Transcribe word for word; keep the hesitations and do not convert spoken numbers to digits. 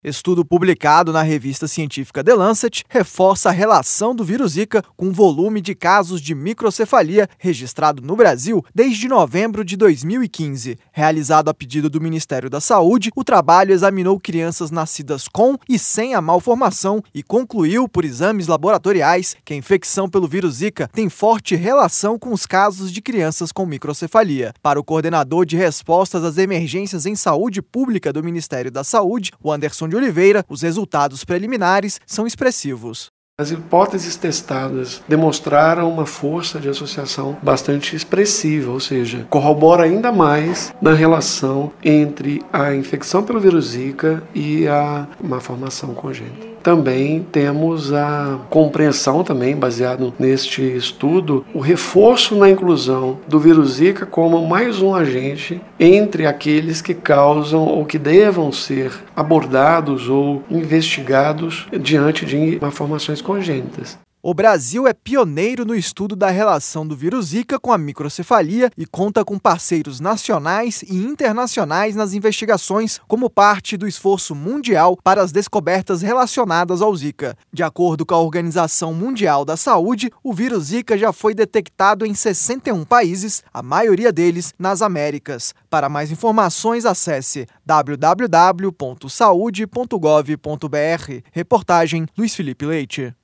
Estudo publicado na revista científica The Lancet reforça a relação do vírus Zika com o volume de casos de microcefalia registrado no Brasil desde novembro de dois mil e quinze. Realizado a pedido do Ministério da Saúde, o trabalho examinou crianças nascidas com e sem a malformação e concluiu, por exames laboratoriais, que a infecção pelo vírus Zika tem forte relação com os casos de crianças com microcefalia. Para o coordenador de respostas às emergências em saúde pública do Ministério da Saúde, o Anderson de Oliveira, os resultados preliminares são expressivos. As hipóteses testadas demonstraram uma força de associação bastante expressiva, ou seja, corrobora ainda mais na relação entre a infecção pelo vírus Zika e a malformação congênita. Também temos a compreensão, também baseado neste estudo, o reforço na inclusão do vírus Zika como mais um agente entre aqueles que causam ou que devam ser abordados ou investigados diante de malformações congênitas. O Brasil é pioneiro no estudo da relação do vírus Zika com a microcefalia e conta com parceiros nacionais e internacionais nas investigações como parte do esforço mundial para as descobertas relacionadas ao Zika. De acordo com a Organização Mundial da Saúde, o vírus Zika já foi detectado em sessenta e um países, a maioria deles nas Américas. Para mais informações, acesse w w w ponto saude ponto gov ponto b r. Reportagem Luiz Felipe Leite.